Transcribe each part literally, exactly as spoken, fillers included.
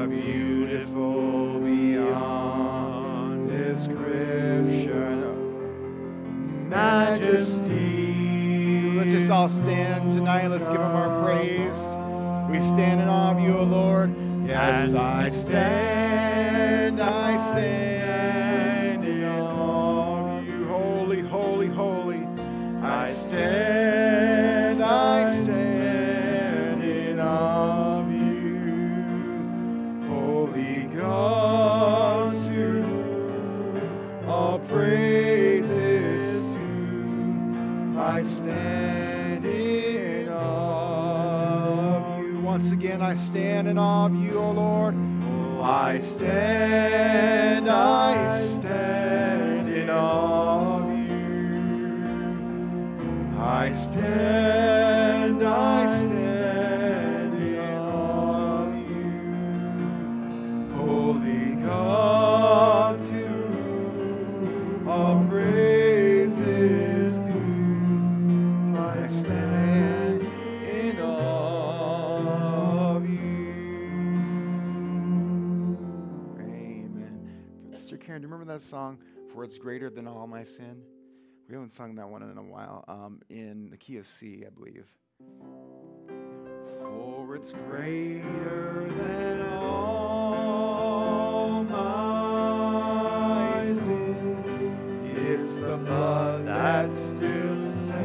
are beautiful beyond description. Majesty. Let's just all stand tonight. Let's give him our praise. We stand in awe of you, O Lord. Yes, I stand, I stand in awe of you. Holy, holy, holy. I stand, I stand in awe of you. Holy God, to all praises to. I stand in awe of you. Once again, I stand in awe of you, O Lord. I stand, I stand in awe of you. I stand, I stand in awe of you. Holy God, to all praises due. I stand in awe of you. Amen. Sister Karen, do you remember that song, For It's Greater Than All My Sin? We haven't sung that one in a while. Um, in the key of C, I believe. For it's greater than all my sin. It's the blood that still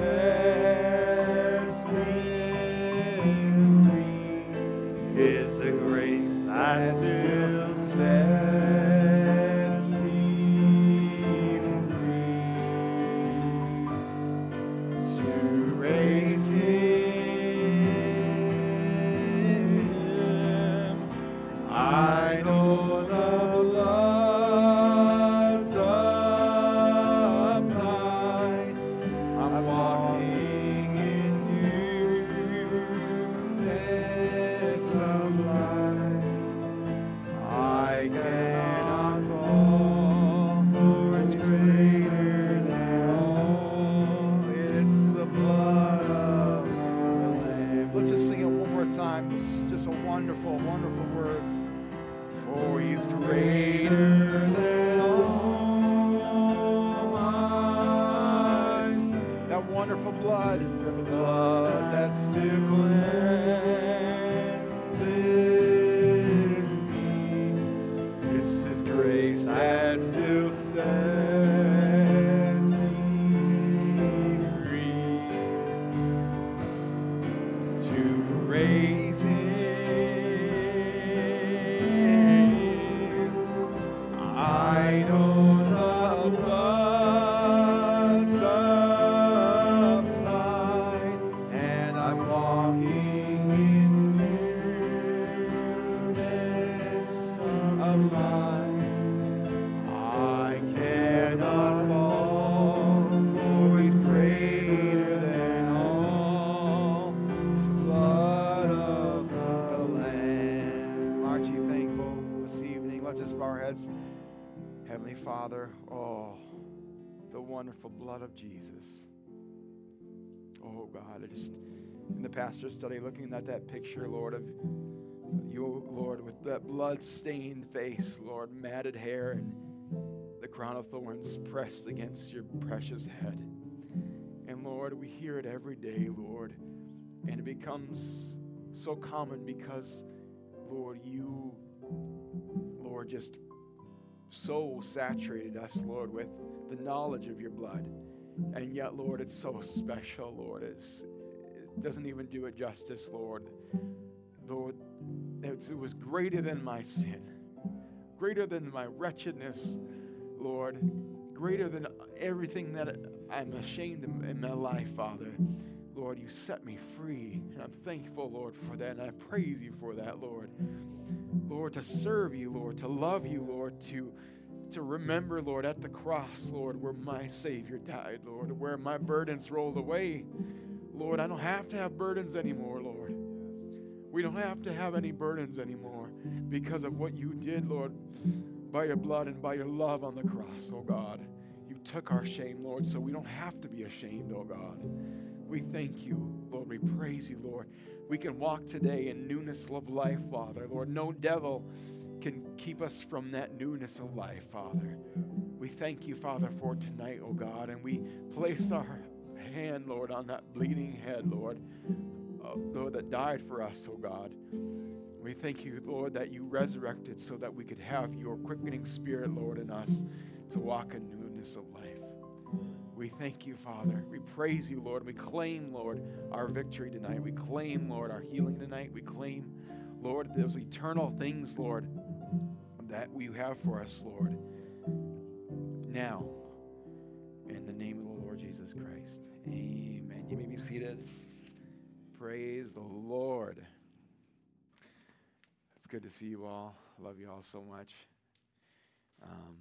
sets me free. It's the grace that still sets me free. To raise him, I know the blood's applied. I'm walking in newness of life. I cannot fall, for it's greater than all. It's the blood of the Lamb. Let's just sing it one more time. It's just a wonderful, wonderful words. For he's greater than all my sin. That wonderful blood. The blood that still cleanses me. It's his grace that still sets me free. To praise him, I know the blood's applied, and I'm walking in newness of life. I cannot fall, for he's greater than all. It's the blood of the Lamb. Aren't you thankful this evening? Let's just bow our heads. Heavenly Father, oh, the wonderful blood of Jesus. Oh, God, I just, in the pastor's study, looking at that picture, Lord, of you, Lord, with that blood-stained face, Lord, matted hair, and the crown of thorns pressed against your precious head. And, Lord, we hear it every day, Lord, and it becomes so common because, Lord, you, Lord, just so saturated us, Lord, with the knowledge of your blood. And yet, Lord, it's so special, Lord. It's, it doesn't even do it justice, Lord. Lord, it's, it was greater than my sin, greater than my wretchedness, Lord, greater than everything that I'm ashamed of in my life, Father. Lord, you set me free, and I'm thankful, Lord, for that, and I praise you for that, Lord. Lord, to serve you, Lord, to love you, Lord, to, to remember, Lord, at the cross, Lord, where my Savior died, Lord, where my burdens rolled away. Lord, I don't have to have burdens anymore, Lord. We don't have to have any burdens anymore because of what you did, Lord, by your blood and by your love on the cross, oh God. You took our shame, Lord, so we don't have to be ashamed, oh God. We thank you, Lord. We praise you, Lord. We can walk today in newness of life, Father. Lord, no devil can keep us from that newness of life, Father. We thank you, Father, for tonight, oh God, and we place our hand, Lord, on that bleeding head, Lord, uh, Lord, that died for us, oh God. We thank you, Lord, that you resurrected so that we could have your quickening spirit, Lord, in us to walk in newness of life. We thank you, Father. We praise you, Lord. We claim, Lord, our victory tonight. We claim, Lord, our healing tonight. We claim, Lord, those eternal things, Lord, that you have for us, Lord. Now, in the name of the Lord Jesus Christ. Amen. You may be seated. Praise the Lord. It's good to see you all. I love you all so much. Um,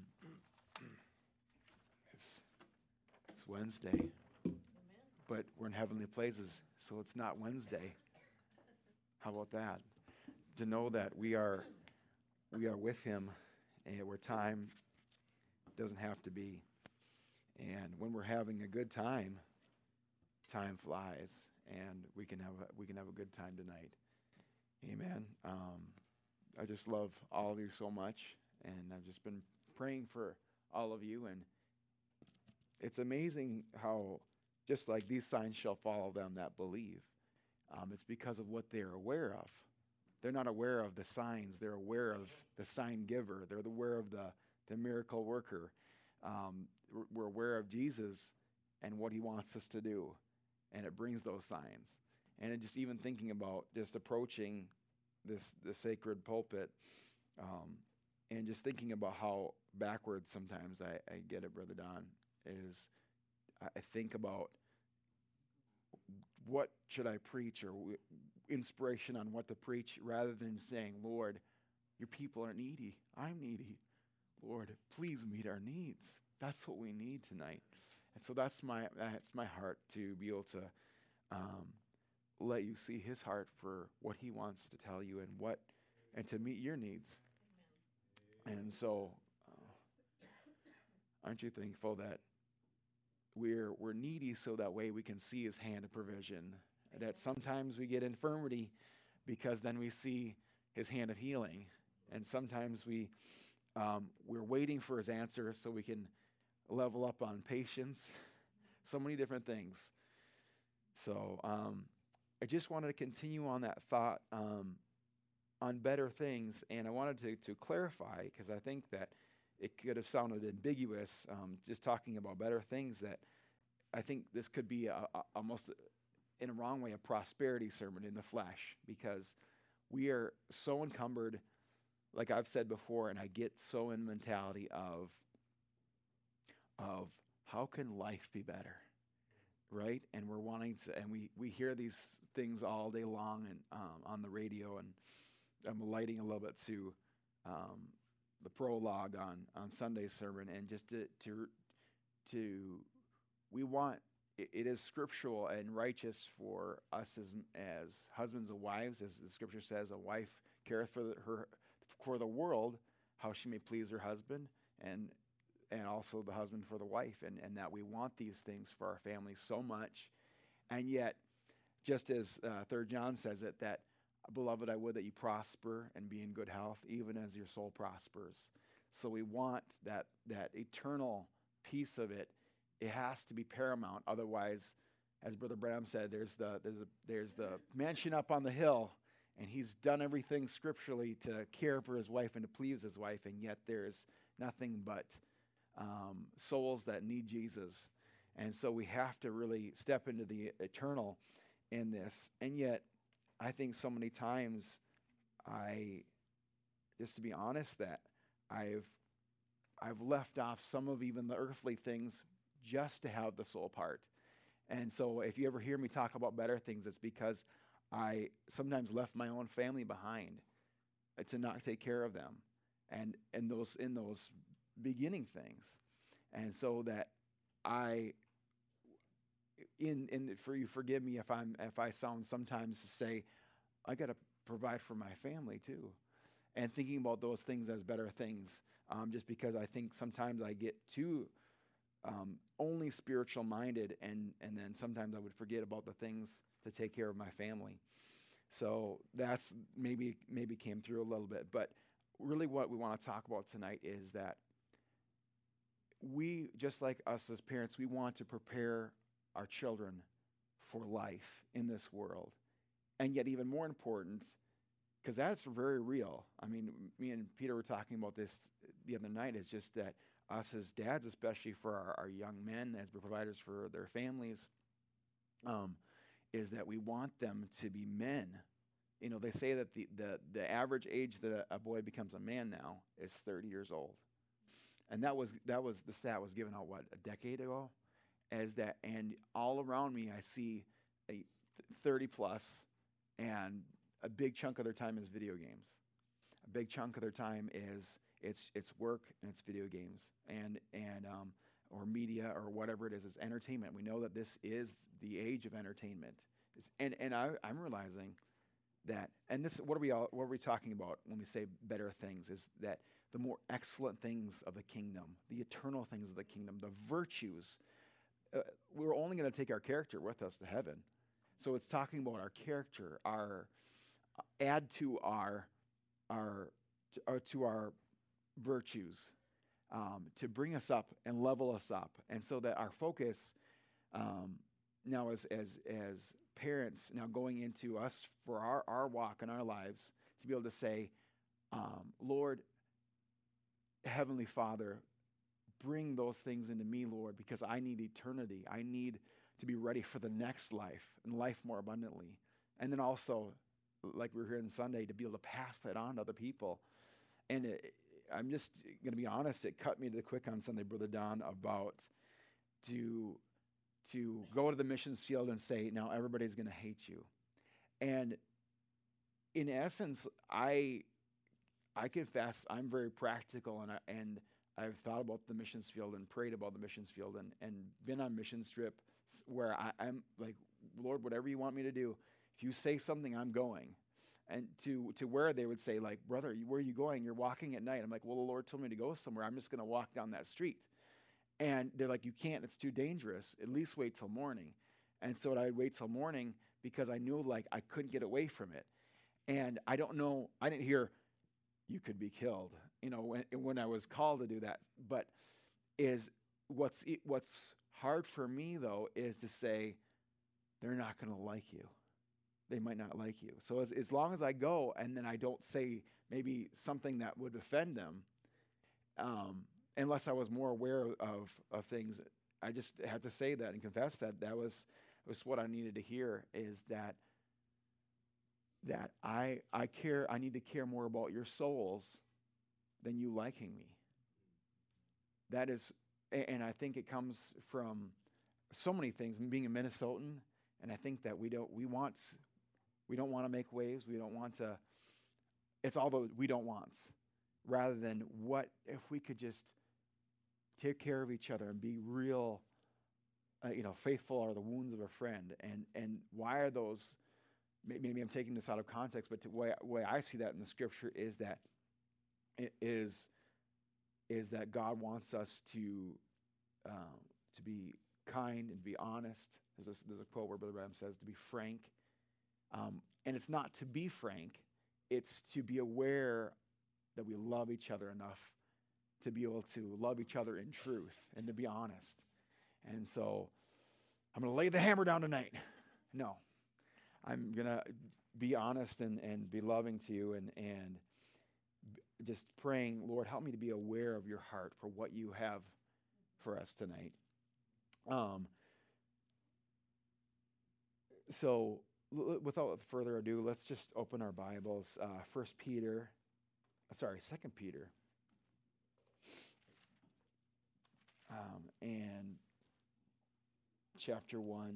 it's it's Wednesday, but we're in heavenly places, so it's not Wednesday. How about that? To know that we are we are with Him, and where time doesn't have to be, and when we're having a good time, time flies, and we can have a, we can have a good time tonight. Amen. Um, I just love all of you so much, and I've just been praying for all of you, and it's amazing how just like these signs shall follow them that believe. Um, it's because of what they're aware of. They're not aware of the signs. They're aware of the sign giver. They're aware of the, the miracle worker. Um, we're, we're aware of Jesus and what he wants us to do, and it brings those signs. And it just even thinking about just approaching this the sacred pulpit, um, and just thinking about how backwards sometimes I, I get it, Brother Don, is I, I think about what should I preach, or w- inspiration on what to preach, rather than saying, Lord, your people are needy. I'm needy. Lord, please meet our needs. That's what we need tonight. And so that's my that's my heart, to be able to um, let you see his heart for what he wants to tell you, and what and to meet your needs. Amen. And so, uh, aren't you thankful that we're we're needy, so that way we can see his hand of provision? That sometimes we get infirmity because then we see his hand of healing, and sometimes we um, we're waiting for his answer so we can level up on patience. So many different things. So um, I just wanted to continue on that thought um, on better things, and I wanted to, to clarify, because I think that it could have sounded ambiguous, um, just talking about better things, that I think this could be a, a, almost in a wrong way a prosperity sermon in the flesh, because we are so encumbered, like I've said before, and I get so in the mentality of of how can life be better, right? And we're wanting to, and we, we hear these things all day long and um, on the radio, and I'm alighting a little bit to um, the prologue on, on Sunday's sermon, and just to, to, to we want, it, it is scriptural and righteous for us as, as husbands and wives, as the scripture says, a wife careth for the, her, for the world, how she may please her husband, and and also the husband for the wife, and, and that we want these things for our families so much. And yet, just as uh, Third John says it, that, beloved, I would that you prosper and be in good health, even as your soul prospers. So we want that that eternal piece of it. It has to be paramount. Otherwise, as Brother Branham said, there's the there's a, there's the mansion up on the hill, and he's done everything scripturally to care for his wife and to please his wife, and yet there's nothing but Um, souls that need Jesus. And so we have to really step into the eternal in this. And yet, I think so many times, I, just to be honest, that I've I've left off some of even the earthly things just to have the soul part. And so if you ever hear me talk about better things, it's because I sometimes left my own family behind to not take care of them. And and those in those beginning things, and so that I, in in for you forgive me if I'm if I sound sometimes to say I got to provide for my family too, and thinking about those things as better things, um, just because I think sometimes I get too um, only spiritual minded, and and then sometimes I would forget about the things to take care of my family. So that's maybe maybe came through a little bit, but really what we want to talk about tonight is that we, just like us as parents, we want to prepare our children for life in this world. And yet even more important, because that's very real. I mean, me and Peter were talking about this the other night. It's just that us as dads, especially for our, our young men, as providers for their families, um, is that we want them to be men. You know, they say that the, the, the average age that a, a boy becomes a man now is thirty years old. And that was that was the stat was given out, what, a decade ago? As that, and all around me I see a thirty plus, and a big chunk of their time is video games. A big chunk of their time is it's it's work and it's video games and and um, or media or whatever it is. It's entertainment. We know that this is the age of entertainment. It's, and and I, I'm realizing that, and this what are we all what are we talking about when we say better things? Is that the more excellent things of the kingdom, the eternal things of the kingdom, the virtues. Uh, we're only going to take our character with us to heaven. So it's talking about our character, our uh, add to our our to, uh, to our virtues, um, to bring us up and level us up, and so that our focus um, now as as as parents now going into us for our our walk in our lives to be able to say, um, Lord, Heavenly Father, bring those things into me, Lord, because I need eternity. I need to be ready for the next life and life more abundantly. And then also, like we were hearing Sunday, to be able to pass that on to other people. And it, I'm just going to be honest, it cut me to the quick on Sunday, Brother Don, about to, to go to the missions field and say, now everybody's going to hate you. And in essence, I I confess I'm very practical, and I, and I've thought about the missions field and prayed about the missions field and, and been on missions trip where I, I'm like, Lord, whatever you want me to do, if you say something, I'm going. And to to where they would say, like, brother, where are you going? You're walking at night. I'm like, well, the Lord told me to go somewhere. I'm just going to walk down that street. And they're like, you can't. It's too dangerous. At least wait till morning. And so I'd wait till morning because I knew, like, I couldn't get away from it. And I don't know. I didn't hear, you could be killed, you know, when when I was called to do that. But is what's what's hard for me, though, is to say, they're not going to like you. They might not like you. So as, as long as I go and then I don't say maybe something that would offend them, um, unless I was more aware of, of things, I just had to say that and confess that that was, was what I needed to hear, is that that I I care, I need to care more about your souls than you liking me. That is, and I think it comes from so many things. Being a Minnesotan, and I think that we don't we want we don't want to make waves. We don't want to. It's all the we don't wants, rather than what if we could just take care of each other and be real. Uh, you know, faithful are the wounds of a friend, and and why are those? Maybe I'm taking this out of context, but the way, way I see that in the scripture is that it is is that God wants us to um, to be kind and to be honest. There's a, there's a quote where Brother Bram says to be frank, um, and it's not to be frank; it's to be aware that we love each other enough to be able to love each other in truth and to be honest. And so, I'm going to lay the hammer down tonight. No. I'm going to be honest and, and be loving to you and, and just praying, Lord, help me to be aware of your heart for what you have for us tonight. Um, so l- without further ado, let's just open our Bibles. Uh, First Peter, sorry, Second Peter. Um, and chapter one.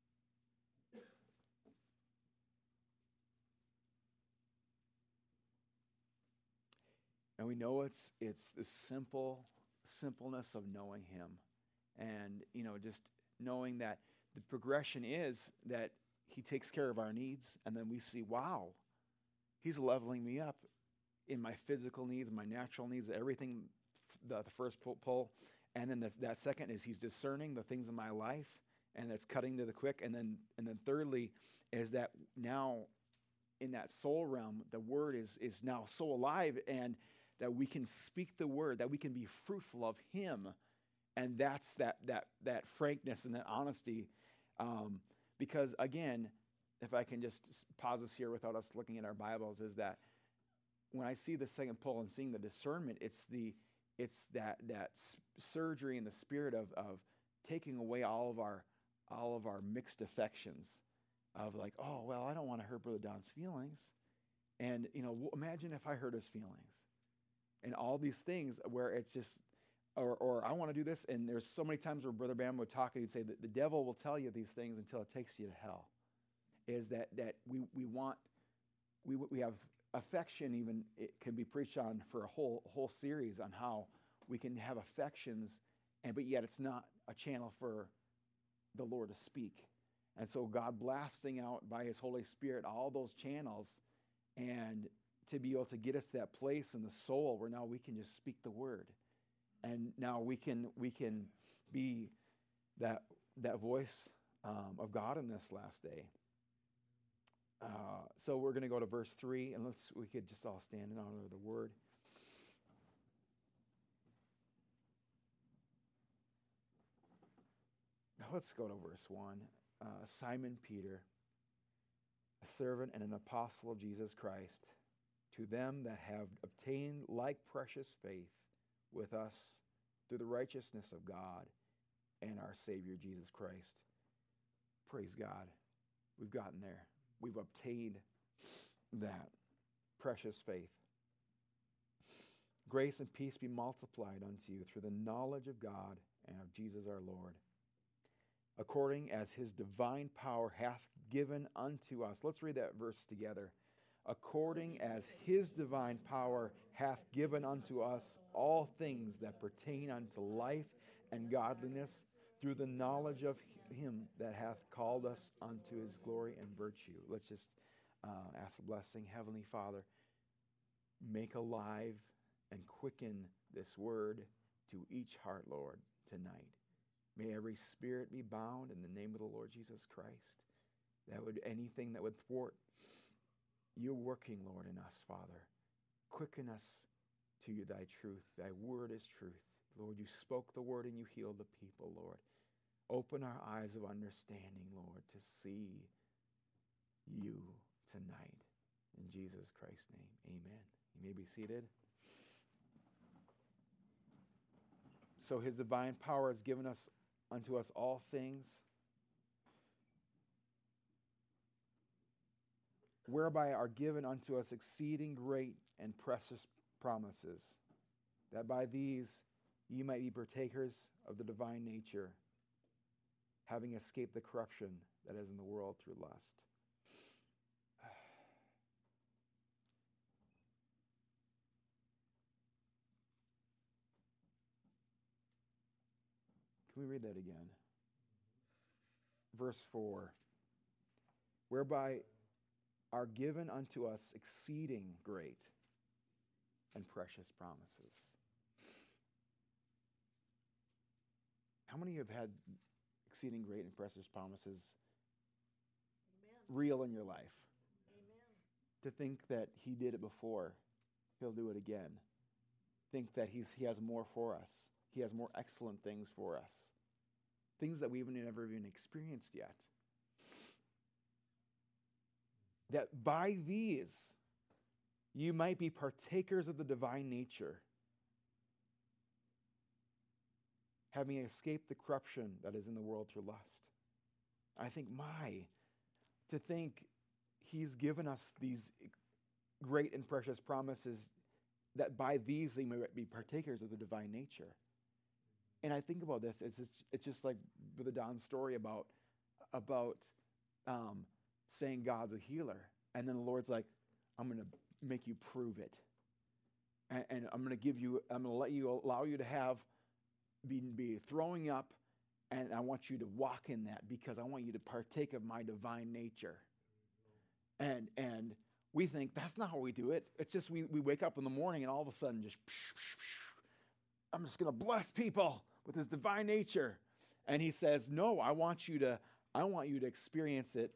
And we know it's it's the simple simpleness of knowing him. And, you know, just knowing that the progression is that he takes care of our needs, and then we see, wow, he's leveling me up in my physical needs, my natural needs, everything, the, the first pull, pull. And then that's, that second is he's discerning the things in my life, and that's cutting to the quick. And then and then thirdly is that now in that soul realm, the word is is now so alive, and that we can speak the word, that we can be fruitful of him. And that's that that that frankness and that honesty. Um, because again, if I can just pause this here without us looking at our Bibles, is that when I see the second pull and seeing the discernment, it's the it's that that surgery in the spirit of of taking away all of our all of our mixed affections of like, oh well, I don't want to hurt Brother Don's feelings, and you know, imagine if I hurt his feelings, and all these things where it's just, or or I want to do this, and there's so many times where Brother Bam would talk and he'd say that the devil will tell you these things until it takes you to hell. Is that that we we want we we have affection, even it can be preached on for a whole whole series on how we can have affections, and but yet it's not a channel for the Lord to speak. And so God blasting out by his Holy Spirit all those channels, and to be able to get us to that place in the soul where now we can just speak the word, and now we can we can be that that voice um, of God in this last day. Uh, so we're going to go to verse three, and let's we could just all stand in honor of the word. Now let's go to verse one. Uh, Simon Peter, a servant and an apostle of Jesus Christ, to them that have obtained like precious faith with us through the righteousness of God and our Savior Jesus Christ. Praise God. We've gotten there. We've obtained that precious faith. Grace and peace be multiplied unto you through the knowledge of God and of Jesus our Lord, according as his divine power hath given unto us. Let's read that verse together. According as his divine power hath given unto us all things that pertain unto life and godliness, through the knowledge of him that hath called us unto his glory and virtue. Let's just uh, ask a blessing. Heavenly Father, make alive and quicken this word to each heart, Lord, tonight. May every spirit be bound in the name of the Lord Jesus Christ. That would anything that would thwart your working, Lord, in us, Father. Quicken us to thy truth. Thy word is truth. Lord, you spoke the word and you healed the people, Lord. Open our eyes of understanding, Lord, to see you tonight. In Jesus Christ's name, amen. You may be seated. So his divine power has given us unto us all things, whereby are given unto us exceeding great and precious promises, that by these ye might be partakers of the divine nature, having escaped the corruption that is in the world through lust. Can we read that again? Verse four. Whereby are given unto us exceeding great and precious promises. How many have had exceeding great and precious promises Amen. Real in your life? Amen. To think that he did it before, he'll do it again. Think that he's he has more for us. He has more excellent things for us. Things that we haven't never even experienced yet. That by these you might be partakers of the divine nature, having escaped the corruption that is in the world through lust. I think, my, to think he's given us these great and precious promises, that by these they may be partakers of the divine nature. And I think about this, it's just, it's just like Brother Don's story about, about um, saying God's a healer. And then the Lord's like, I'm going to make you prove it. And, and I'm going to give you, I'm going to let you, allow you to have, be, be throwing up, and I want you to walk in that because I want you to partake of my divine nature. And and we think that's not how we do it. It's just we, we wake up in the morning and all of a sudden just, I'm just going to bless people with his divine nature. And he says, no, I want you to, I want you to experience it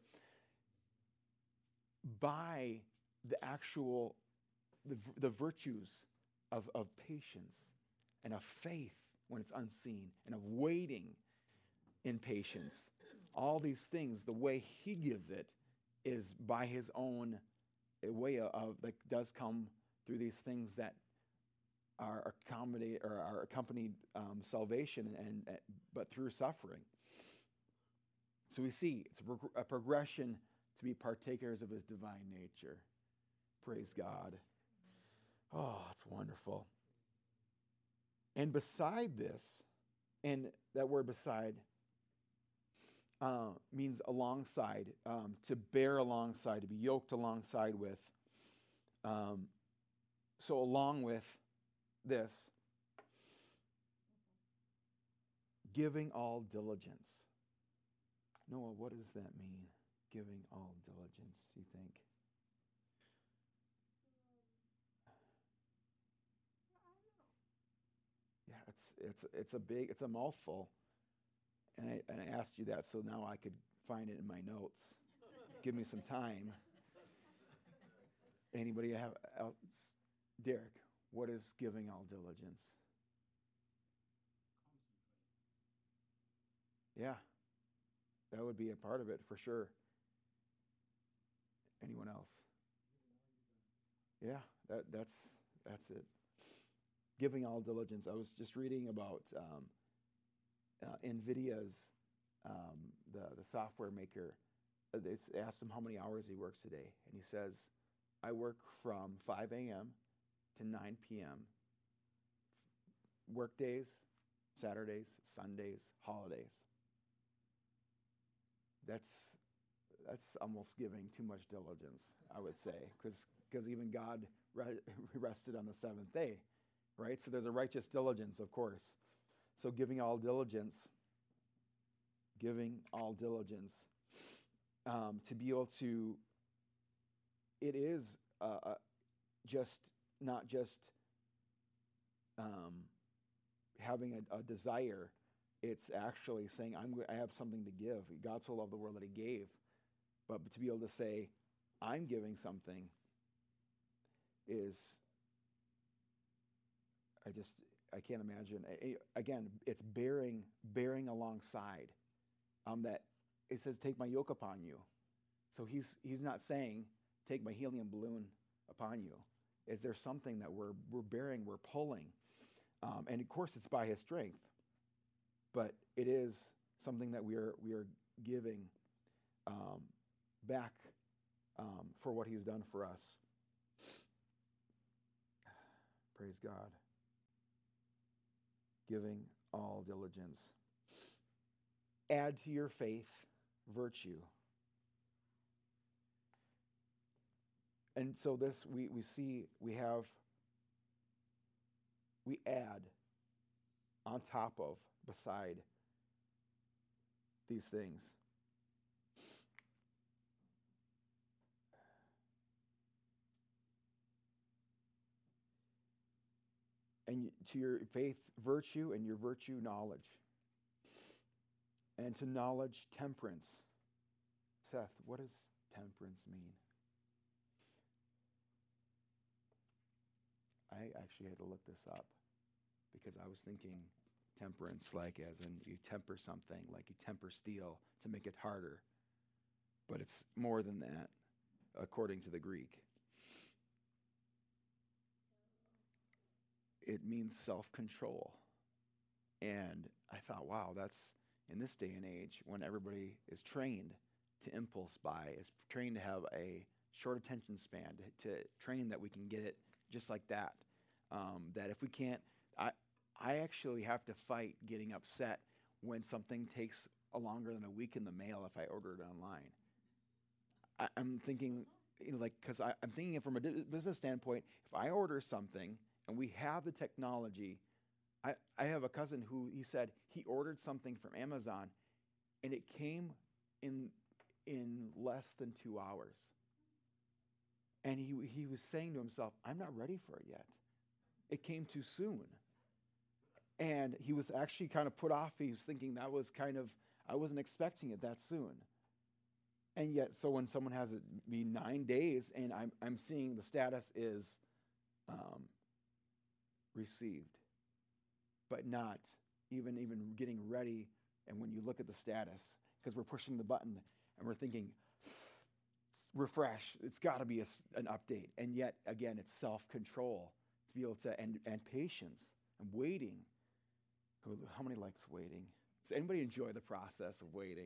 by the actual, the, the virtues of, of patience and of faith when it's unseen, and of waiting in patience. All these things, the way he gives it is by his own way of, that does come through these things that are accommodate or are accompanied um, salvation, and, and but through suffering. So we see it's a, prog- a progression to be partakers of his divine nature. Praise God. Oh, it's wonderful. And beside this, and that word beside uh, means alongside, um, to bear alongside, to be yoked alongside with. Um, so along with this, giving all diligence. Noah, what does that mean? Giving all diligence, do you think? Yeah, it's it's it's a big, it's a mouthful. And I, and I asked you that so now I could find it in my notes. Give me some time. Anybody have else? Derek, what is giving all diligence? Yeah, that would be a part of it for sure. Anyone else? Yeah, that that's that's it. Giving all diligence. I was just reading about um, uh, NVIDIA's, um, the, the software maker. It's asked him how many hours he works a day. And he says, I work from five a.m. to nine p.m. Work days, Saturdays, Sundays, holidays. That's that's almost giving too much diligence, I would say, because because even God re- rested on the seventh day, right? So there's a righteous diligence, of course. So giving all diligence, giving all diligence, um, to be able to, it is uh, uh, just not just um, having a, a desire. It's actually saying, I'm, I have something to give. God so loved the world that he gave. But to be able to say, I'm giving something is, I just, I can't imagine. I, again, it's bearing, bearing alongside. Um, that it says, take my yoke upon you. So he's he's not saying, take my helium balloon upon you. Is there something that we're we're bearing, we're pulling? Um, and of course, it's by his strength. But it is something that we are we are giving um, back um, for what he's done for us. Praise God. Giving all diligence. Add to your faith virtue. And so this, we, we see, we have, we add on top of, beside these things. And to your faith, virtue, and your virtue, knowledge. And to knowledge, temperance. Seth, what does temperance mean? I actually had to look this up because I was thinking temperance like as in you temper something, like you temper steel to make it harder. But it's more than that, according to the Greek. It means self-control. And I thought, wow, that's in this day and age when everybody is trained to impulse buy, is trained to have a short attention span, to, to train that we can get it just like that. Um, that if we can't, I, I actually have to fight getting upset when something takes a longer than a week in the mail if I order it online. I, I'm thinking, you know, like, because I'm thinking from a business standpoint, if I order something and we have the technology, I, I have a cousin who he said he ordered something from Amazon and it came in in less than two hours. And he he was saying to himself, I'm not ready for it yet. It came too soon. And he was actually kind of put off. He was thinking that was kind of, I wasn't expecting it that soon. And yet, so when someone has it be nine days and I'm, I'm seeing the status is um, received, but not even, even getting ready. And when you look at the status, because we're pushing the button and we're thinking, refresh, it's got to be a, an update. And yet, again, it's self-control to be able to, and, and patience and waiting. How many likes waiting? Does anybody enjoy the process of waiting?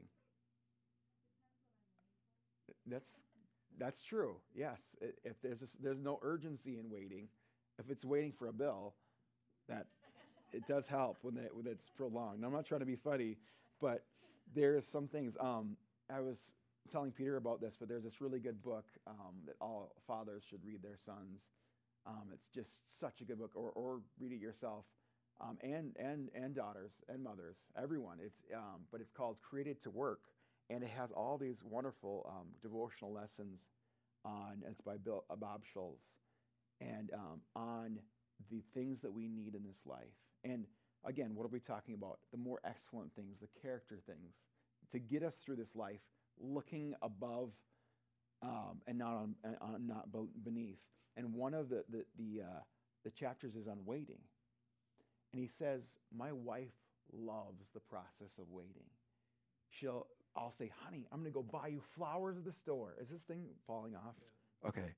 That's that's true. Yes, if there's a, there's no urgency in waiting, if it's waiting for a bill, that it does help when it, when it's prolonged. I'm not trying to be funny, but there's some things. Um, I was telling Peter about this, but there's this really good book um, that all fathers should read their sons. Um, it's just such a good book, or or read it yourself. Um, and and and daughters and mothers, everyone. It's um, but it's called Created to Work, and it has all these wonderful um, devotional lessons on. It's by Bill, uh, Bob Schultz, and um, on the things that we need in this life. And again, what are we talking about? The more excellent things, the character things, to get us through this life, looking above um, and not on, on not beneath. And one of the the the, uh, the chapters is on waiting. And he says, my wife loves the process of waiting. She'll, I'll say, honey, I'm going to go buy you flowers at the store. Is this thing falling off? Yeah. Okay.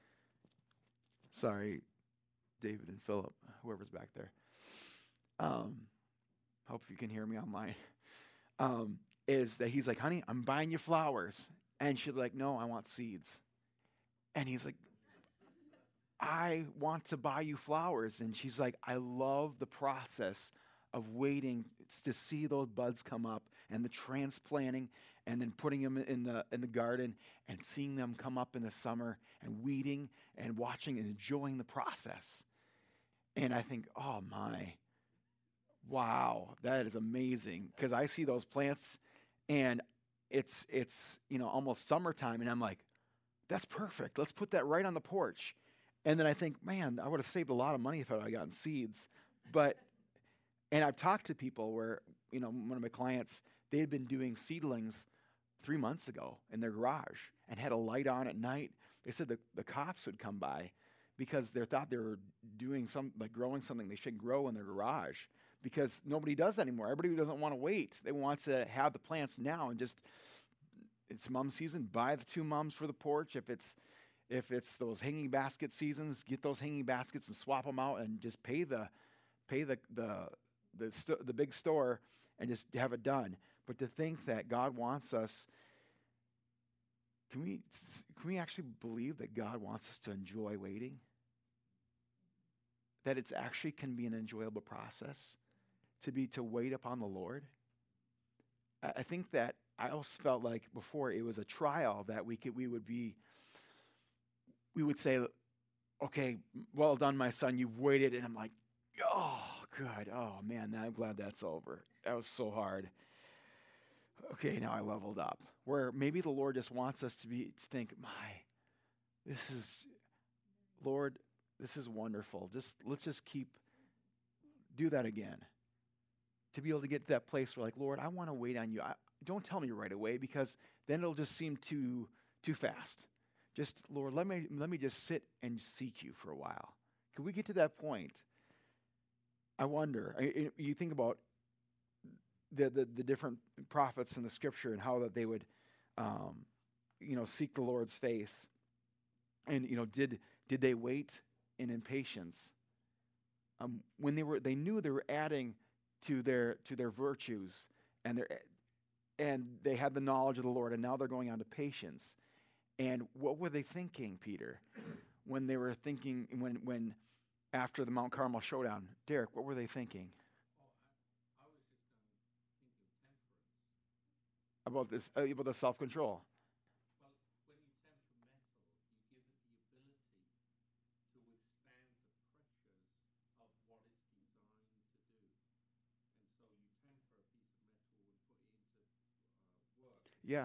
Sorry, David and Philip, whoever's back there. Um, hope you can hear me online. Um, is that he's like, honey, I'm buying you flowers. And she'll be like, no, I want seeds. And he's like, I want to buy you flowers. And she's like, I love the process of waiting to see those buds come up and the transplanting and then putting them in the in the garden and seeing them come up in the summer and weeding and watching and enjoying the process. And I think, oh my, wow, that is amazing. Because I see those plants and it's, it's you know, almost summertime and I'm like, that's perfect. Let's put that right on the porch. And then I think, man, I would have saved a lot of money if I had gotten seeds. But, and I've talked to people where, you know, one of my clients, they had been doing seedlings three months ago in their garage and had a light on at night. They said the, the cops would come by because they thought they were doing some, like growing something they shouldn't grow in their garage because nobody does that anymore. Everybody doesn't want to wait. They want to have the plants now and just, it's mum season, buy the two mums for the porch. If it's, If it's those hanging basket seasons, get those hanging baskets and swap them out and just pay the pay the the the, st- the big store and just have it done. But to think that God wants us, can we can we actually believe that God wants us to enjoy waiting? That it's actually can be an enjoyable process to be to wait upon the Lord. I, I think that I also felt like before it was a trial that we could we would be. We would say, okay, well done, my son, you've waited. And I'm like, oh, good. Oh, man, I'm glad that's over. That was so hard. Okay, now I leveled up. Where maybe the Lord just wants us to be to think, my, this is, Lord, this is wonderful. Just let's just keep, do that again. To be able to get to that place where like, Lord, I want to wait on you. I, don't tell me right away because then it'll just seem too too fast. Just, Lord, let me let me just sit and seek you for a while. Can we get to that point? I wonder. I, you think about the, the the different prophets in the Scripture and how that they would, um, you know, seek the Lord's face. And you know, did did they wait in impatience? Um, when they were, they knew they were adding to their to their virtues, and their and they had the knowledge of the Lord, and now they're going on to patience. And what were they thinking, Peter, when they were thinking, when when after the Mount Carmel showdown? Derek, what were they thinking? Oh, I, I was just um, thinking of temperance. About this, uh, about the self-control. Well, when you temper metal, you give it the ability to withstand the pressures of what it's designed to do. And so you temper a piece of metal and put it into uh, work. Yeah.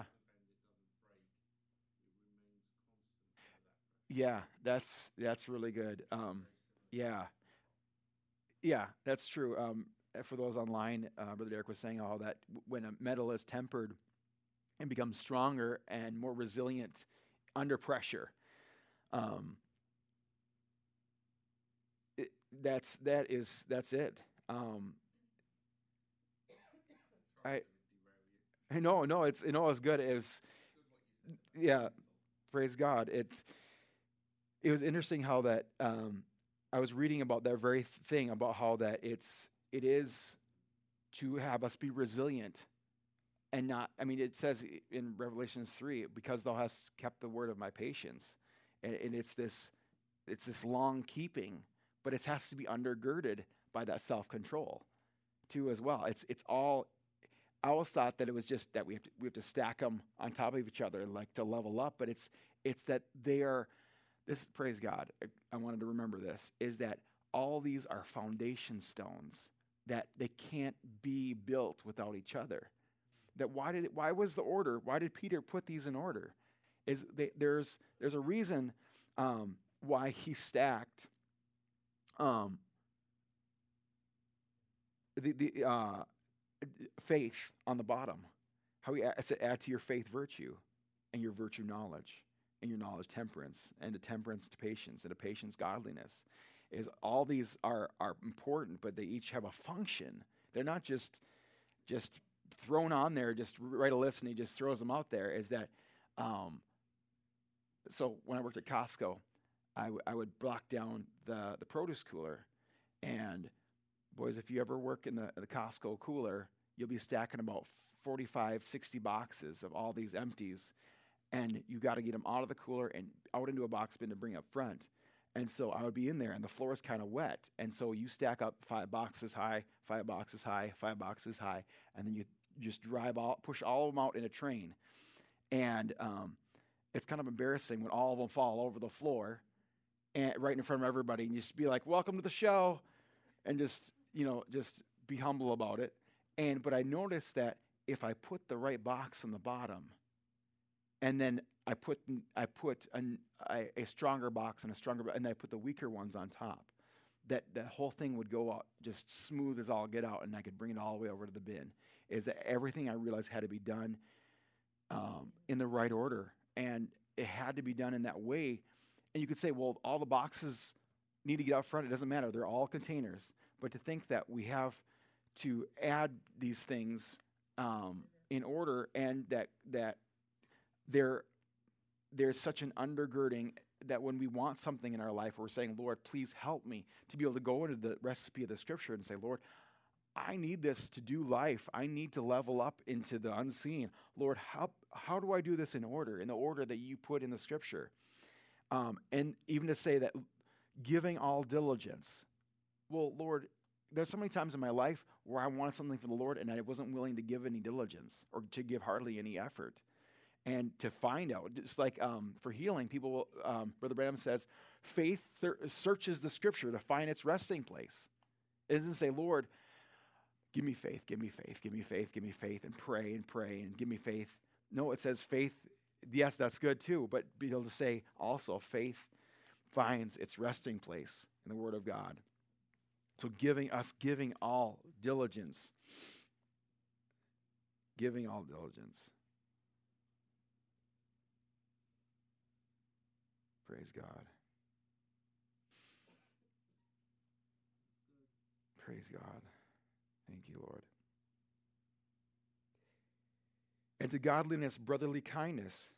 To Yeah, that's that's really good. Um, yeah, yeah, that's true. Um, for those online, uh, Brother Derek was saying all that w- when a metal is tempered and becomes stronger and more resilient under pressure. Um, it, that's that is that's it. Um, I no no it's you know it's good. It was yeah, praise God. It it was interesting how that um, I was reading about that very thing about how that it's it is to have us be resilient and not. I mean, it says in Revelations three, because thou hast kept the word of my patience, and, and it's this it's this long keeping, but it has to be undergirded by that self control too as well. It's it's all. I always thought that it was just that we have to we have to stack them on top of each other, like to level up. But it's it's that they are. This praise God. I, I wanted to remember this is that all these are foundation stones that they can't be built without each other. That why did it, why was the order? Why did Peter put these in order? Is they, there's there's a reason um, why he stacked um, the the uh, faith on the bottom. How he a- said, add to your faith virtue, and your virtue knowledge, and your knowledge temperance, and to temperance to patience, and to patience godliness. Is all these are are important, but they each have a function. They're not just just thrown on there. Just write a list and he just throws them out there. Is that um, so? When I worked at Costco, I, w- I would block down the the produce cooler, and boys, if you ever work in the the Costco cooler, you'll be stacking about forty-five, sixty boxes of all these empties, and you got to get them out of the cooler and out into a box bin to bring up front. And so I would be in there, and the floor is kind of wet. And so you stack up five boxes high, five boxes high, five boxes high, and then you just drive all, push all of them out in a train. And um, it's kind of embarrassing when all of them fall over the floor, and right in front of everybody, and you just be like, "Welcome to the show," and just you know, just be humble about it. And but I noticed that if I put the right box on the bottom, and then I put I put an, a, a stronger box and a stronger, and then I put the weaker ones on top, that the whole thing would go out just smooth as all get out, and I could bring it all the way over to the bin. Is that everything I realized had to be done um, in the right order, and it had to be done in that way. And you could say, well, all the boxes need to get out front. It doesn't matter; they're all containers. But to think that we have to add these things um, in order, and that that there, there's such an undergirding that when we want something in our life, we're saying, Lord, please help me to be able to go into the recipe of the scripture and say, Lord, I need this to do life. I need to level up into the unseen. Lord, how, how do I do this in order, in the order that you put in the scripture? Um, and even to say that giving all diligence. Well, Lord, there's so many times in my life where I wanted something from the Lord and I wasn't willing to give any diligence or to give hardly any effort. And to find out, just like um, for healing, people, um, Brother Branham says, faith thir- searches the scripture to find its resting place. It doesn't say, Lord, give me faith, give me faith, give me faith, give me faith, and pray and pray and give me faith. No, it says faith, yes, that's good too, but be able to say also faith finds its resting place in the Word of God. So giving us, giving all diligence, giving all diligence. Praise God. Praise God. Thank you, Lord. And to godliness, brotherly kindness.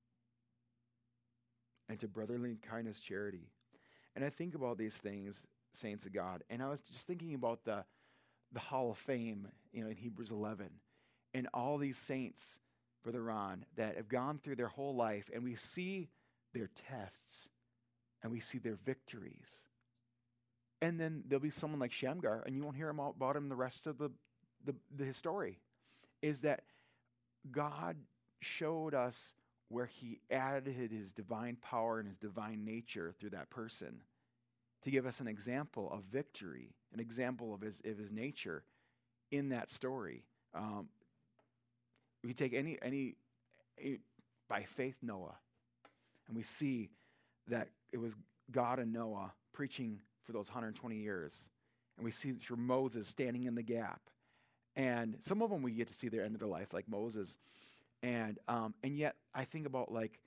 And to brotherly kindness, charity. And I think about these things, saints of God, and I was just thinking about the, the Hall of Fame, you know, in Hebrews eleven, and all these saints, Brother Ron, that have gone through their whole life, and we see their tests, and we see their victories. And then there'll be someone like Shamgar, and you won't hear about him the rest of the, the, the story, is that God showed us where he added his divine power and his divine nature through that person to give us an example of victory, an example of his, of his nature in that story. Um, we take any, any, any, by faith, Noah, and we see that it was God and Noah preaching for those one hundred twenty years, And we see through Moses standing in the gap. And some of them we get to see their end of their life, like Moses. And um, and yet I think about like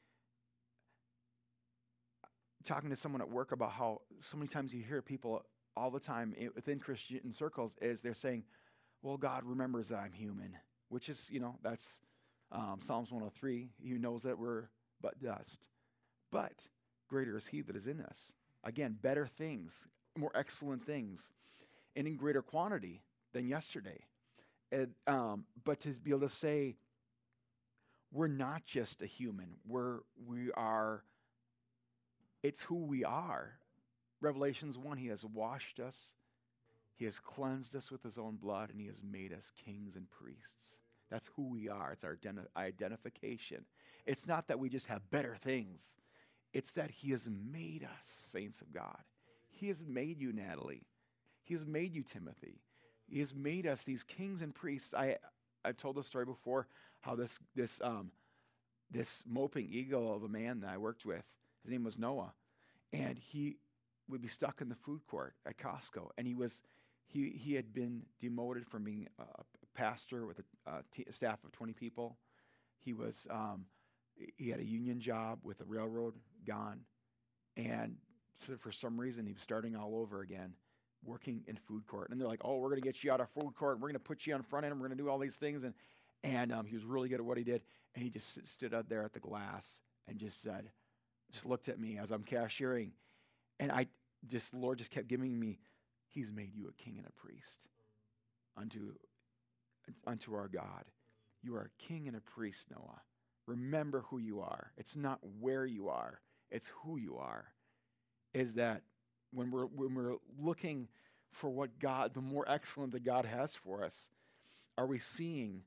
talking to someone at work about how so many times you hear people all the time i- within Christian circles is they're saying, well, God remembers that I'm human, which is, you know, that's um, Psalms one oh three. He knows that we're but dust. But greater is he that is in us. Again, better things, more excellent things, and in greater quantity than yesterday. And, um, but to be able to say, we're not just a human. We're, we are, it's who we are. Revelations one, he has washed us. He has cleansed us with his own blood, and he has made us kings and priests. That's who we are. It's our identi- identification. It's not that we just have better things. It's that he has made us saints of God. He has made you, Natalie. He has made you, Timothy. He has made us these kings and priests. I, I've told this story before, how this, this, um, this moping ego of a man that I worked with, his name was Noah, and he would be stuck in the food court at Costco, and he was he he had been demoted from being a, a pastor with a, a, t- a staff of twenty people. He was um, he had a union job with a railroad, gone, and so for some reason he was starting all over again, working in food court. And they're like, "Oh, we're going to get you out of food court. We're going to put you on front end. And we're going to do all these things." And and um, he was really good at what he did. And he just stood out there at the glass and just said, just looked at me as I'm cashiering, and I just the Lord just kept giving me, he's made you a king and a priest unto unto our God. You are a king and a priest, Noah. Remember who you are. It's not where you are, it's who you are. Is that when we're when we're looking for what God, the more excellent that God has for us, are we seeing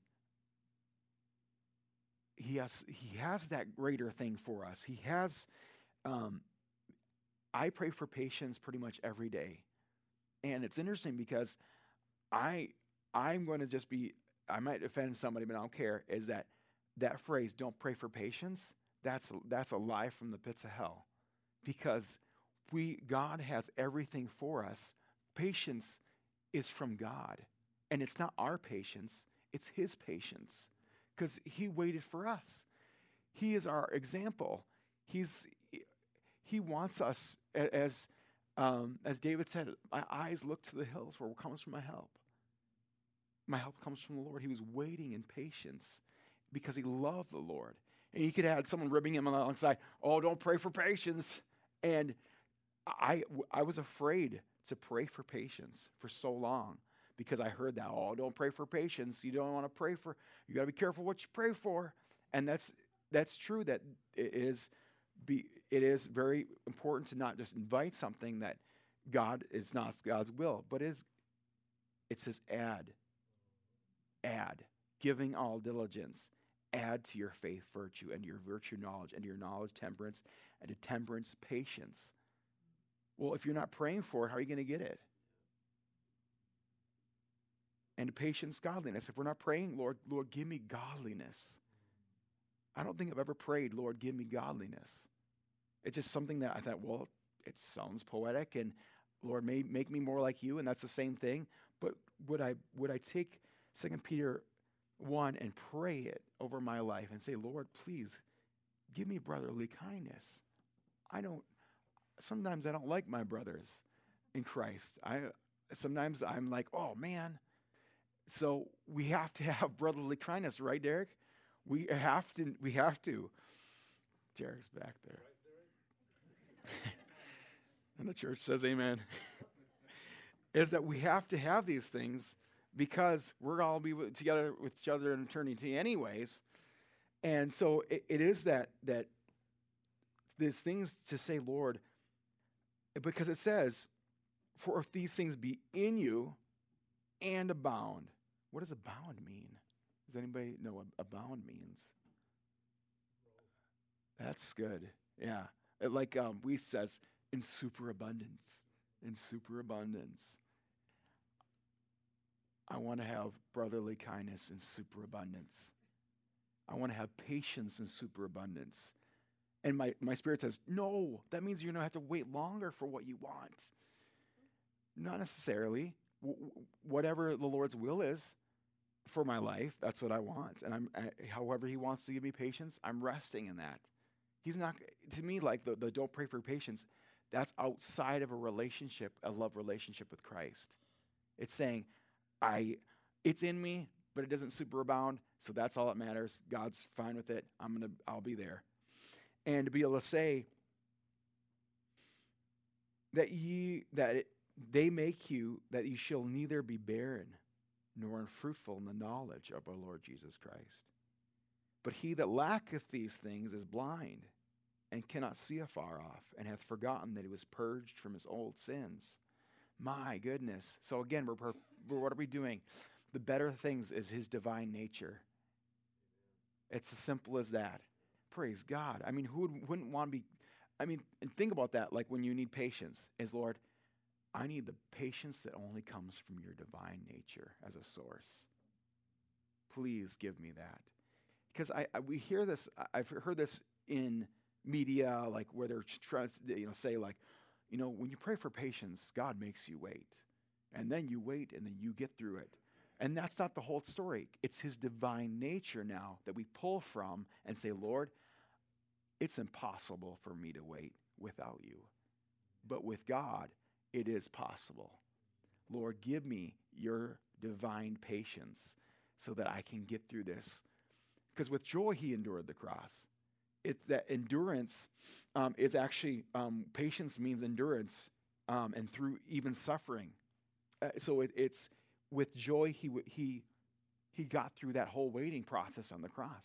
he has he has that greater thing for us? He has um I pray for patience pretty much every day. And it's interesting because I I'm going to just be I might offend somebody, but I don't care, is that that phrase, don't pray for patience, that's that's a lie from the pits of hell. Because we God has everything for us. Patience is from God. And it's not our patience, it's his patience. Because he waited for us. He is our example. He's he wants us, as um, as David said, my eyes look to the hills where comes from my help. My help comes from the Lord. He was waiting in patience because he loved the Lord. And he could have had someone ribbing him alongside, oh, don't pray for patience. And I, I was afraid to pray for patience for so long because I heard that, oh, don't pray for patience. You don't want to pray for, you got to be careful what you pray for. And that's that's true that it is be it is very important to not just invite something that God is not God's will, but is it says add, add, giving all diligence, add to your faith virtue, and your virtue knowledge, and your knowledge temperance, and to temperance patience. Well, if you're not praying for it, how are you going to get it? And to patience, godliness. If we're not praying, Lord, Lord, give me godliness. I don't think I've ever prayed, Lord, give me godliness. It's just something that I thought, well, it sounds poetic, and Lord, may make me more like you, and that's the same thing. But would I would I take Second Peter one and pray it over my life and say, Lord, please give me brotherly kindness. I don't. Sometimes I don't like my brothers in Christ. I sometimes I'm like, oh man. So we have to have brotherly kindness, right, Derek? We have to. We have to. Derek's back there. And the church says amen. Is that we have to have these things because we're all be with, together with each other in eternity anyways. And so it, it is that that these things to say, Lord, because it says, for if these things be in you and abound. What does abound mean? Does anybody know what abound means? That's good. Yeah. It, like um, we says, in superabundance. In superabundance. I want to have brotherly kindness in superabundance. I want to have patience in superabundance. And my, my spirit says, no, that means you're going to have to wait longer for what you want. Not necessarily. W- w- whatever the Lord's will is for my life, that's what I want. And I'm, I, however He wants to give me patience, I'm resting in that. He's not, to me, like the, the don't pray for patience, that's outside of a relationship, a love relationship with Christ. It's saying, I, it's in me, but it doesn't superabound, so that's all that matters. God's fine with it. I'm gonna, I'll be there. And to be able to say that ye, that it, they make you that you shall neither be barren nor unfruitful in the knowledge of our Lord Jesus Christ. But he that lacketh these things is blind and cannot see afar off, and hath forgotten that he was purged from his old sins. My goodness. So again, we're, per- we're what are we doing? The better things is his divine nature. It's as simple as that. Praise God. I mean, who would, wouldn't want to be, I mean, and think about that, like when you need patience, is Lord, I need the patience that only comes from your divine nature as a source. Please give me that. Because I, I we hear this, I've heard this in media, like where they're trying to, you know, say like, you know, when you pray for patience, God makes you wait. And then you wait and then you get through it. And that's not the whole story. It's his divine nature now that we pull from and say, Lord, it's impossible for me to wait without you. But with God, it is possible. Lord, give me your divine patience so that I can get through this. Because with joy, he endured the cross. It, that endurance um, is actually, um, patience means endurance, um, and through even suffering. Uh, so it, it's with joy, he, he, he got through that whole waiting process on the cross.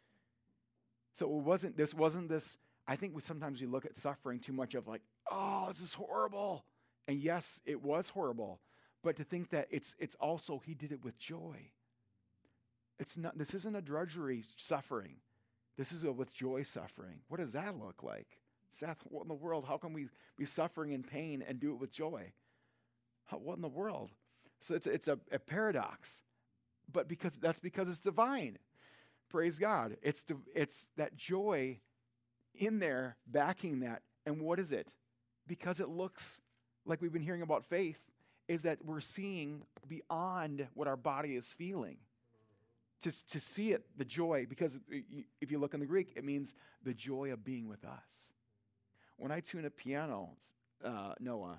So it wasn't, this wasn't this, I think we sometimes we look at suffering too much of like, oh, this is horrible. And yes, it was horrible. But to think that it's it's also, he did it with joy. It's not, this isn't a drudgery suffering. This is a with joy suffering. What does that look like? Seth, what in the world? How can we be suffering in pain and do it with joy? How, what in the world? So it's, it's a, a paradox. But because that's because it's divine. Praise God. It's, it's that joy in there backing that. And what is it? Because it looks like we've been hearing about faith, is that we're seeing beyond what our body is feeling. To, to see it, the joy, because if you look in the Greek, it means the joy of being with us. When I tune a piano, uh, Noah,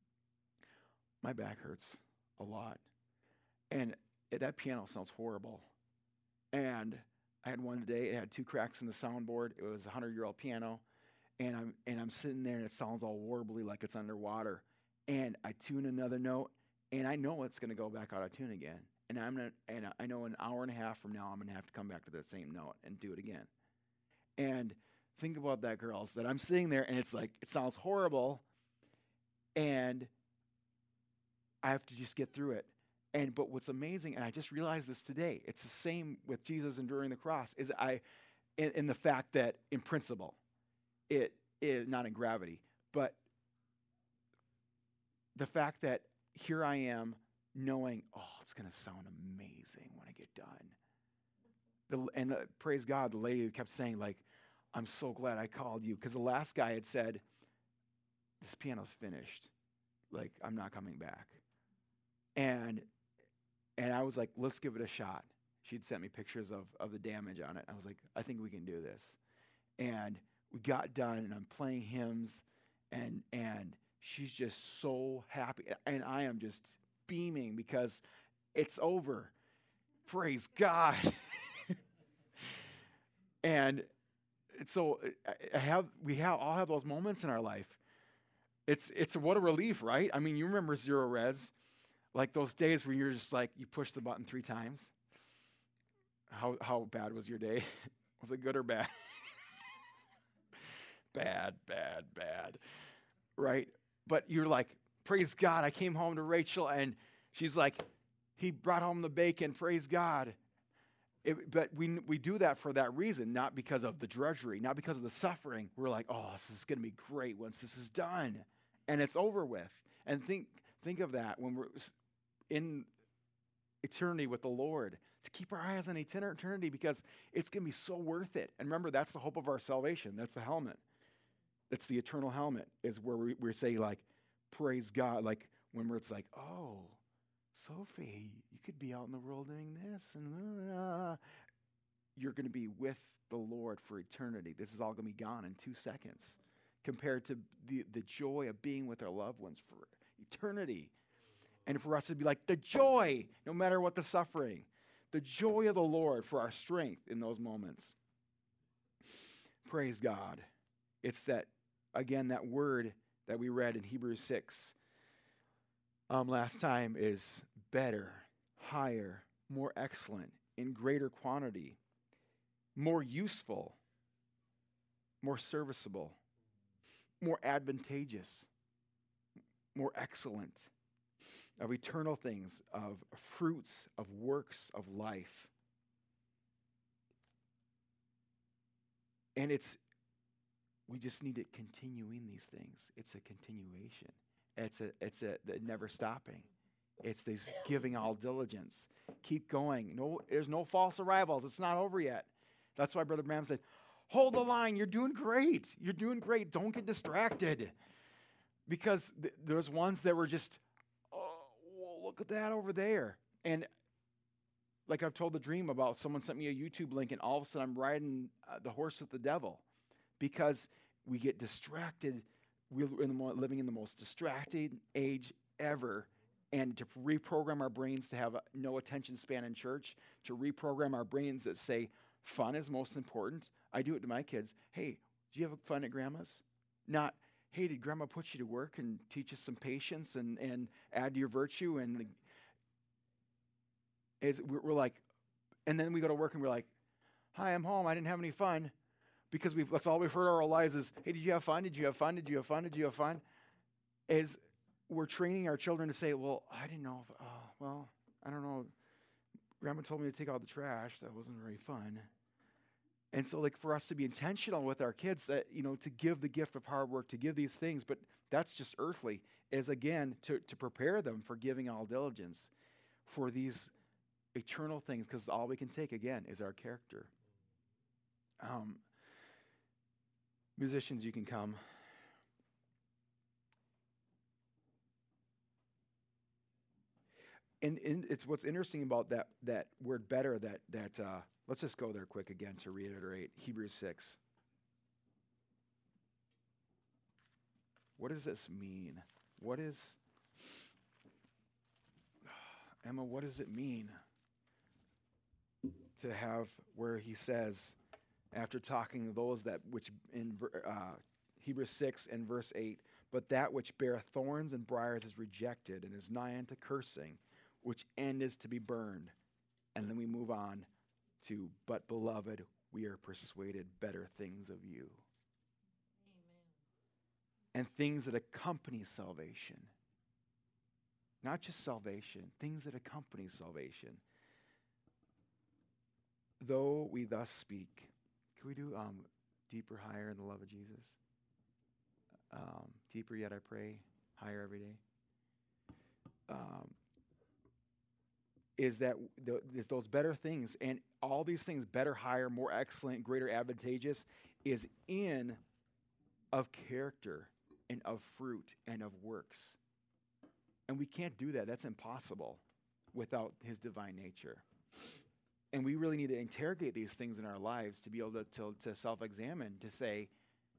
my back hurts a lot. And it, that piano sounds horrible. And I had one today, it had two cracks in the soundboard. It was a hundred-year-old piano. And I'm and I'm sitting there and it sounds all warbly like it's underwater. And I tune another note, and I know it's going to go back out of tune again. And I'm gonna, and I know an hour and a half from now I'm going to have to come back to that same note and do it again. And think about that, girls, that I'm sitting there and it's like, it sounds horrible, and I have to just get through it. And but what's amazing, and I just realized this today, it's the same with Jesus enduring the cross, is I, in, in the fact that in principle, it is not in gravity, but the fact that here I am knowing, oh, it's going to sound amazing when I get done. The, and the, praise God, the lady kept saying, like, I'm so glad I called you. Because the last guy had said, this piano's finished. Like, I'm not coming back. And and I was like, let's give it a shot. She'd sent me pictures of, of the damage on it. I was like, I think we can do this. And we got done, and I'm playing hymns, and and she's just so happy. And I am just beaming because it's over. Praise God. And so I have we have all have those moments in our life. It's it's what a relief, right? I mean, you remember Zero Res, like those days where you're just like you push the button three times. How how bad was your day? Was it good or bad? Bad, bad, bad. Right? But you're like, praise God, I came home to Rachel and she's like, he brought home the bacon, praise God. It, but we we do that for that reason, not because of the drudgery, not because of the suffering. We're like, oh, this is going to be great once this is done and it's over with. And think think of that when we're in eternity with the Lord, to keep our eyes on eternity, because it's going to be so worth it. And remember, that's the hope of our salvation. That's the helmet. That's the eternal helmet, is where we, we say, like, praise God. Like when it's like, oh, Sophie, you could be out in the world doing this, and uh, you're going to be with the Lord for eternity. This is all going to be gone in two seconds compared to the, the joy of being with our loved ones for eternity. And for us to be like, the joy, no matter what the suffering, the joy of the Lord for our strength in those moments. Praise God. It's that, again, that word that we read in Hebrews six um, last time is better, higher, more excellent, in greater quantity, more useful, more serviceable, more advantageous, more excellent, of eternal things, of fruits, of works, of life. And it's, we just need to continue in these things. It's a continuation. It's a, it's a, the never stopping. It's this giving all diligence. Keep going. No, there's no false arrivals. It's not over yet. That's why Brother Bram said, hold the line. You're doing great. You're doing great. Don't get distracted. Because th- there's ones that were just, oh, well, look at that over there. And like I've told the dream about, someone sent me a YouTube link, and all of a sudden I'm riding uh, the horse with the devil, because we get distracted. We're in the mo- living in the most distracted age ever. And to reprogram our brains to have a, no attention span in church, to reprogram our brains that say fun is most important. I do it to my kids. Hey, do you have fun at Grandma's? Not, hey, did Grandma put you to work and teach us some patience and, and add to your virtue? And is we're, we're like, and then we go to work and we're like, hi, I'm home. I didn't have any fun. Because we've, that's all we've heard our whole lives is, hey, did you have fun? Did you have fun? Did you have fun? Did you have fun? Is we're training our children to say, well, I didn't know if, oh, well, I don't know. Grandma told me to take out the trash. That wasn't very fun. And so, like, for us to be intentional with our kids, that, you know, to give the gift of hard work, to give these things, but that's just earthly, is, again, to, to prepare them for giving all diligence for these eternal things, because all we can take, again, is our character. Um, musicians, you can come. And, and it's what's interesting about that that word better, that, that uh, let's just go there quick again to reiterate Hebrews six. What does this mean? What is, Emma, what does it mean to have where he says, after talking to those that which in uh, Hebrews six and verse eight, but that which beareth thorns and briars is rejected and is nigh unto cursing, which end is to be burned. And then we move on to, but beloved, we are persuaded better things of you. Amen. And things that accompany salvation. Not just salvation, things that accompany salvation. Though we thus speak, can we do um, deeper, higher in the love of Jesus? Um, deeper yet I pray, higher every day. Um, is that the, is those better things, and all these things, better, higher, more excellent, greater, advantageous, is in of character and of fruit and of works. And we can't do that. That's impossible without his divine nature. And we really need to interrogate these things in our lives to be able to, to, to self-examine, to say,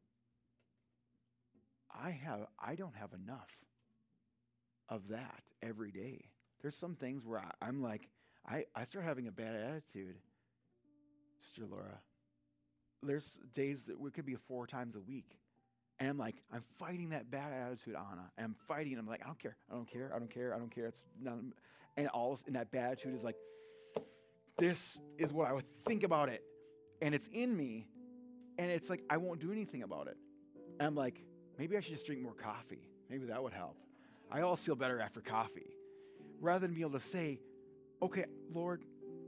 I have, I don't have enough of that every day. There's some things where I, I'm like, I, I start having a bad attitude, Sister Laura. There's days that we could be four times a week. And I'm like, I'm fighting that bad attitude, Anna. And I'm fighting, and I'm like, I don't care, I don't care, I don't care, I don't care. It's not, and all, and that bad attitude is like, this is what I would think about it. And it's in me. And it's like, I won't do anything about it. And I'm like, maybe I should just drink more coffee. Maybe that would help. I always feel better after coffee. Rather than be able to say, okay, Lord,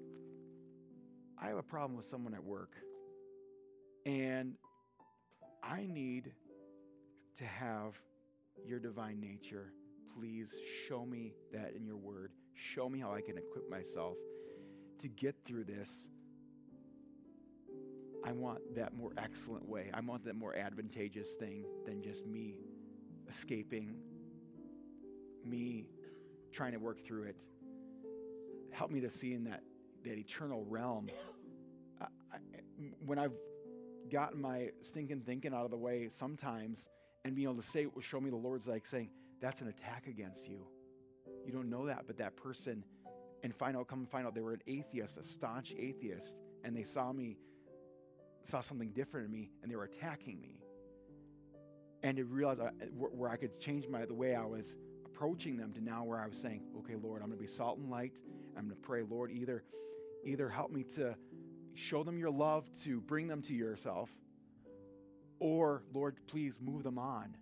I have a problem with someone at work. And I need to have your divine nature. Please show me that in your word. Show me how I can equip myself to get through this. I want that more excellent way. I want that more advantageous thing than just me escaping me trying to work through it. Help me to see in that, that eternal realm. I, I, when I've gotten my stinking thinking out of the way sometimes and being able to say, show me the Lord's like saying, that's an attack against you. You don't know that, but that person, and find out, come and find out they were an atheist, a staunch atheist, and they saw me, saw something different in me, and they were attacking me. And to realize I, where, where I could change my the way I was approaching them to now where I was saying, okay, Lord, I'm going to be salt and light. I'm going to pray, Lord, either, either help me to show them your love, to bring them to yourself, or, Lord, please move them on.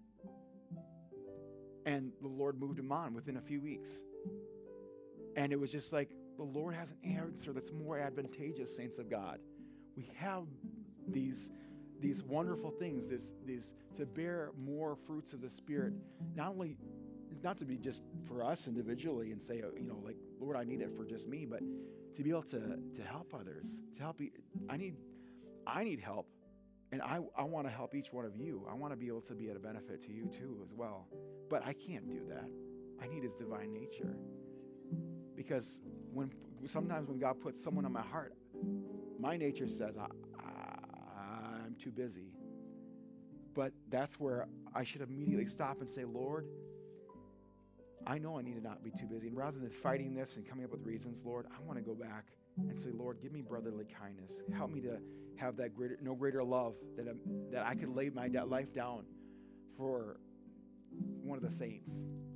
And the Lord moved them on within a few weeks. And it was just like, the Lord has an answer that's more advantageous, saints of God. We have these, these wonderful things, this, these to bear more fruits of the Spirit, not only, not to be just for us individually and say, you know, like, Lord, I need it for just me, but to be able to, to help others, to help, I need, I need help. And I, I want to help each one of you. I want to be able to be at a benefit to you too as well. But I can't do that. I need his divine nature. Because when sometimes when God puts someone on my heart, my nature says, I, I, I'm too busy. But that's where I should immediately stop and say, Lord, I know I need to not be too busy. And rather than fighting this and coming up with reasons, Lord, I want to go back and say, Lord, give me brotherly kindness. Help me to have that greater, no greater love that, I'm, that I could lay my life down for one of the saints.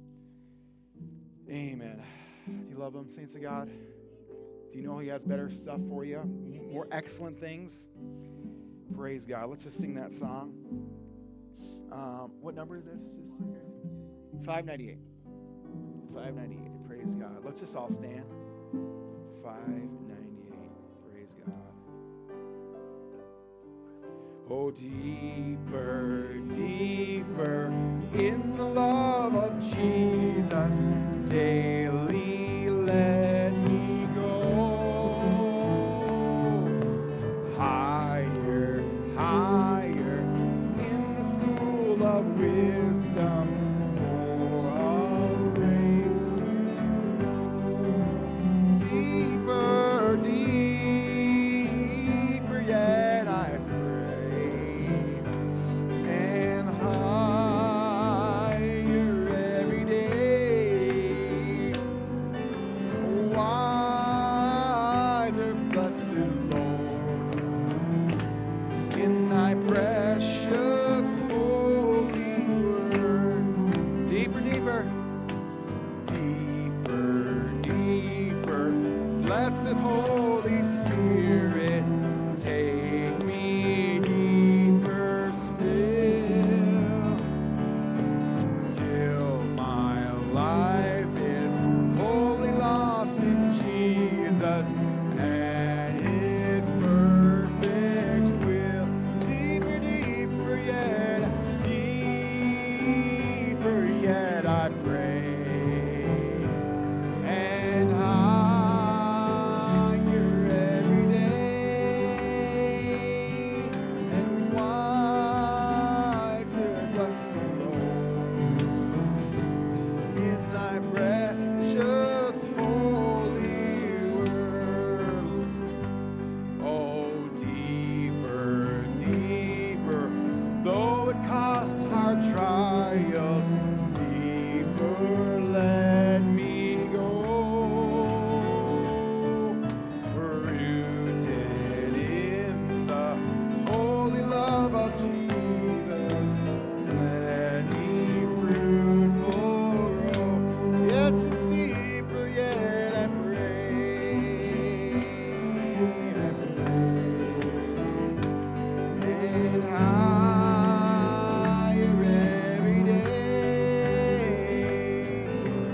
Amen. Do you love him, saints of God? Do you know he has better stuff for you? More excellent things? Praise God. Let's just sing that song. Um, what number is this? five ninety-eight. five ninety-eight. Praise God. Let's just all stand. five ninety-eight. Praise God. Oh, deeper, deeper in the love of Jesus, daily let me go. Higher, higher in the school of wisdom, more of grace to know. Deeper, deeper yet I pray, and higher every day. Wiser, blessed Lord, in thy precious holy word. Deeper, deeper, deeper, deeper, blessed Holy Spirit, take me deeper still, till my life is wholly lost in Jesus and his perfect will. Deeper, deeper yet, deeper yet I pray, and higher every day, and wiser, blessed Lord, in thy precious holy word. Oh, deeper, deeper, though it cost hard trials, deeper let me go. Rooted in the holy love of Jesus, let me fruitful grow. Yes, it's deeper yet I pray, I pray, and higher every day.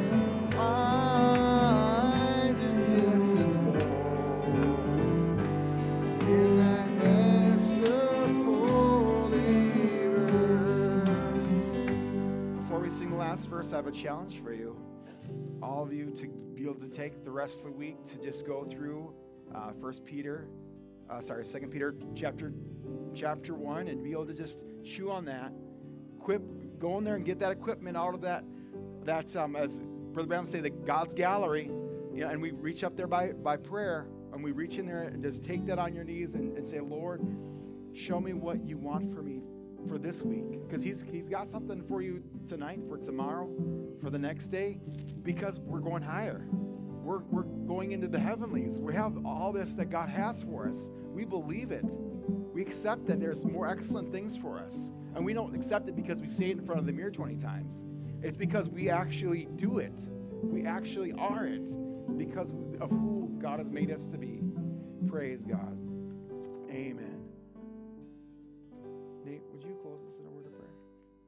Wiser, blessed Lord, in thy precious holy verse. Before we sing the last verse, I have a challenge for you. All of you to be able to take the rest of the week to just go through uh, First Peter, uh, sorry, Second Peter chapter chapter one, and be able to just chew on that. Equip, go in there and get that equipment out of that that, um, as Brother Branham say, the God's gallery, you know, and we reach up there by, by prayer, and we reach in there and just take that on your knees and, and say, Lord, show me what you want for me for this week. Because he's, he's got something for you tonight, for tomorrow, for the next day, because we're going higher. We're, we're going into the heavenlies. We have all this that God has for us. We believe it. We accept that there's more excellent things for us. And we don't accept it because we say it in front of the mirror twenty times. It's because we actually do it. We actually are it because of who God has made us to be. Praise God. Amen. Nate, would you close us in a word of prayer?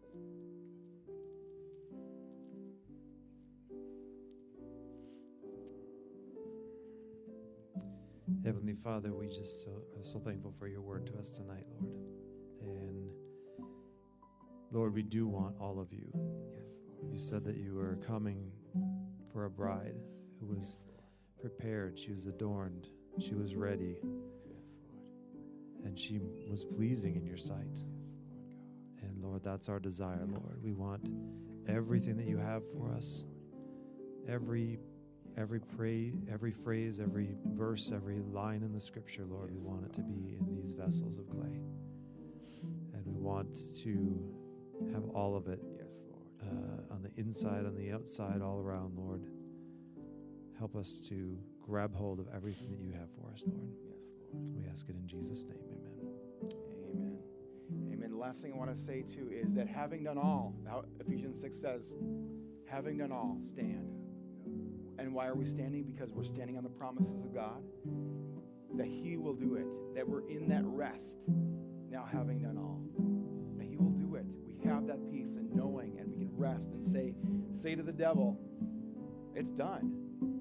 Heavenly Father, we just so, are so thankful for your word to us tonight, Lord. And Lord, we do want all of you. Yes, Lord. You said that you were coming for a bride who was prepared, she was adorned, she was ready, Yes, Lord. and she was pleasing in your sight. Yes, Lord God. And Lord, that's our desire, Lord. We want everything that you have for us, every every pray, every phrase, every verse, every line in the scripture, Lord, we want it to be in these vessels of clay. And we want to have all of it Yes, Lord. uh, on the inside, on the outside, all around, Lord. Help us to grab hold of everything that you have for us, Lord. Yes, Lord. We ask it in Jesus' name, amen. Amen. Amen. The last thing I want to say, too, is that having done all, now Ephesians six says, having done all, stand. And why are we standing? Because we're standing on the promises of God, that he will do it, that we're in that rest, now having done all, that he will do it. We have that peace and knowing, and we can rest and say, say to the devil, it's done.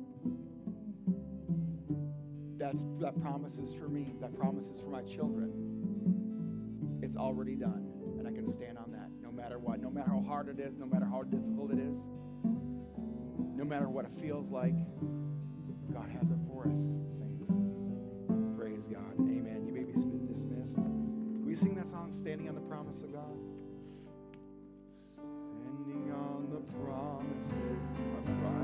That's, that promise is for me. That promise is for my children. It's already done, and I can stand on that no matter what, no matter how hard it is, no matter how difficult it is, no matter what it feels like. God has it for us, saints. Praise God. Amen. You may be dismissed. Can we sing that song, Standing on the Promise of God? Standing on the promises of Christ.